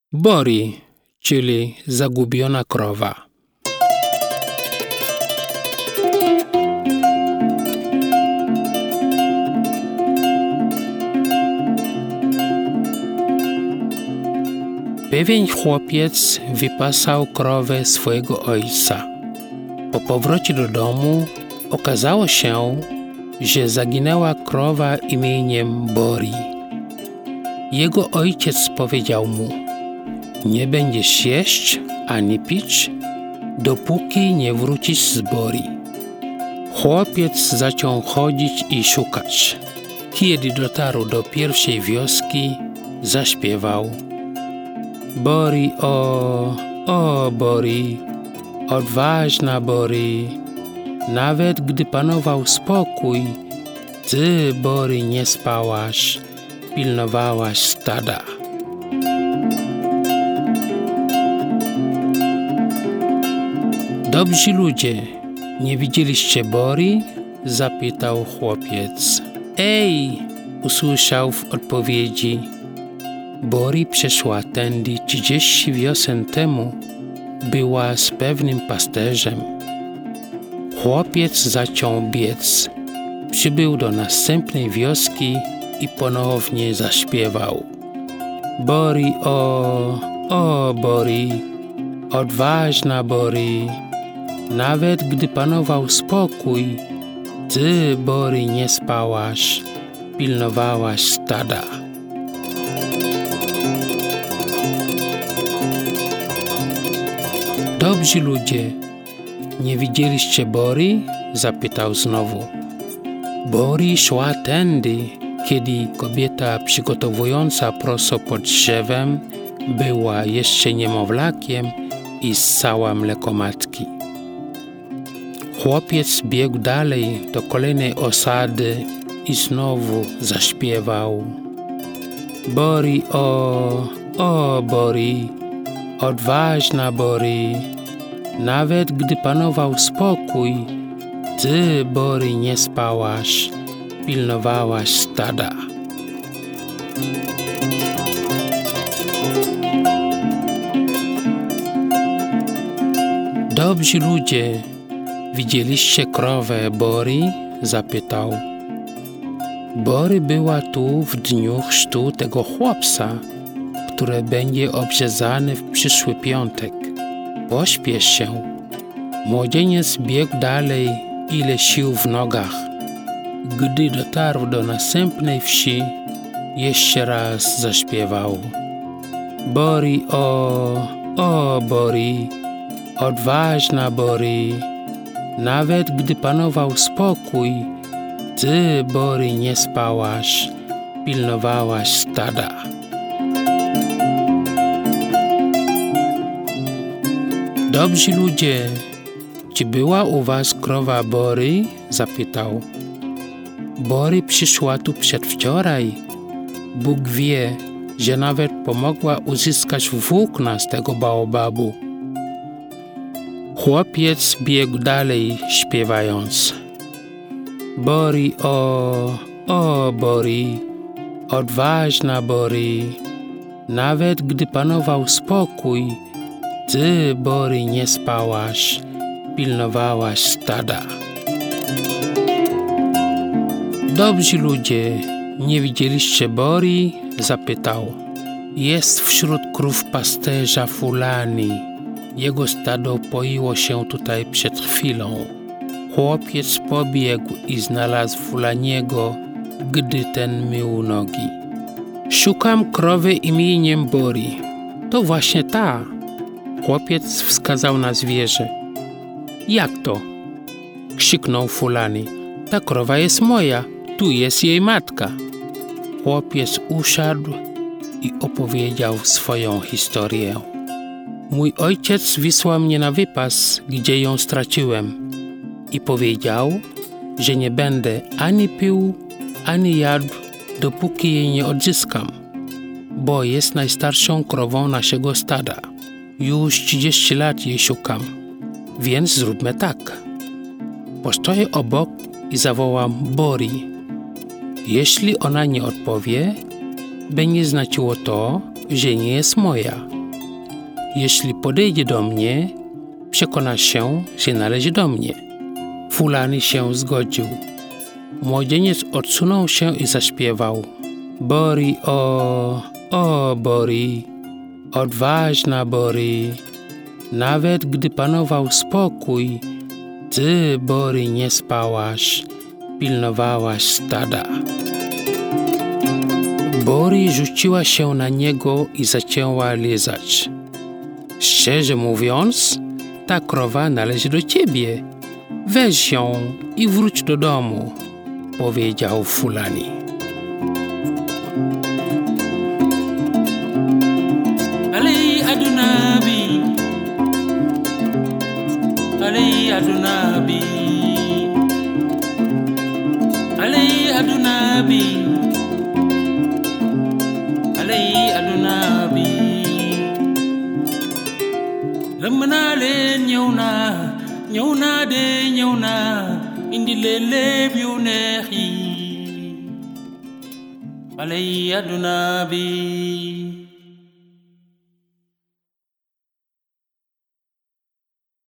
Bori, czyli zagubiona krowa. Pewien chłopiec wypasał krowę swojego ojca. Po powrocie do domu okazało się, że zaginęła krowa imieniem Bori. Jego ojciec powiedział mu: nie będziesz jeść ani pić, dopóki nie wrócisz z Bori. Chłopiec zaczął chodzić i szukać. Kiedy dotarł do pierwszej wioski, zaśpiewał: Bori, o Bori, odważna Bori, nawet gdy panował spokój, ty, Bori, nie spałaś, pilnowałaś stada. Dobrzy ludzie, nie widzieliście Bori? Zapytał chłopiec. Ej, usłyszał w odpowiedzi. Bori przeszła tędy 30 wiosen temu. Była z pewnym pasterzem. Chłopiec zaczął biec. Przybył do następnej wioski i ponownie zaśpiewał. Bori, o Bori, odważna Bori, nawet gdy panował spokój, ty, Bori, nie spałaś, pilnowałaś stada. Dobrzy ludzie, nie widzieliście Bori? Zapytał znowu. Bori szła tędy, kiedy kobieta przygotowująca proso pod drzewem była jeszcze niemowlakiem i ssała mleko matki. Chłopiec biegł dalej do kolejnej osady i znowu zaśpiewał. Bori, o Bori, odważna Bori, nawet gdy panował spokój, ty, Bori, nie spałaś, pilnowałaś stada. Dobrzy ludzie, widzieliście krowę Bori? Zapytał. Bori była tu w dniu chrztu tego chłopca, który będzie obrzezany w przyszły piątek. Pośpiesz się. Młodzieniec biegł dalej, ile sił w nogach. Gdy dotarł do następnej wsi, jeszcze raz zaśpiewał. Bori, o Bori, odważna Bori, nawet gdy panował spokój, ty, Bori, nie spałaś, pilnowałaś stada. Dobrzy ludzie, czy była u was krowa Bori? Zapytał. Bori przyszła tu przedwczoraj. Bóg wie, że nawet pomogła uzyskać włókna z tego baobabu. Chłopiec biegł dalej, śpiewając. Bori, o Bori, odważna Bori, nawet gdy panował spokój, ty, Bori, nie spałaś, pilnowałaś stada. Dobrzy ludzie, nie widzieliście Bori? Zapytał. Jest wśród krów pasterza Fulani. Jego stado poiło się tutaj przed chwilą. Chłopiec pobiegł i znalazł Fulaniego, gdy ten mył nogi. Szukam krowy imieniem Bori. To właśnie ta. Chłopiec wskazał na zwierzę. Jak to? Krzyknął Fulani. Ta krowa jest moja, tu jest jej matka. Chłopiec usiadł i opowiedział swoją historię. Mój ojciec wysłał mnie na wypas, gdzie ją straciłem i powiedział, że nie będę ani pił, ani jadł, dopóki jej nie odzyskam, bo jest najstarszą krową naszego stada. Już 30 lat jej szukam, więc zróbmy tak. Postoję obok i zawołam Bori. Jeśli ona nie odpowie, będzie znaczyło to, że nie jest moja. Jeśli podejdzie do mnie, przekona się, że należy do mnie. Fulani się zgodził. Młodzieniec odsunął się i zaśpiewał. Bori, o Bori, odważna Bori. Nawet gdy panował spokój, ty, Bori, nie spałaś, pilnowałaś stada. Bori rzuciła się na niego i zaczęła lizać. Szczerze mówiąc, ta krowa należy do ciebie. Weź ją i wróć do domu, powiedział Fulani. Ali adunabi, Ali adunabi, Ali adunabi, Ali adunabi. Lemna len ñewna de ñewna indi lele biu neexi Ali adunabi.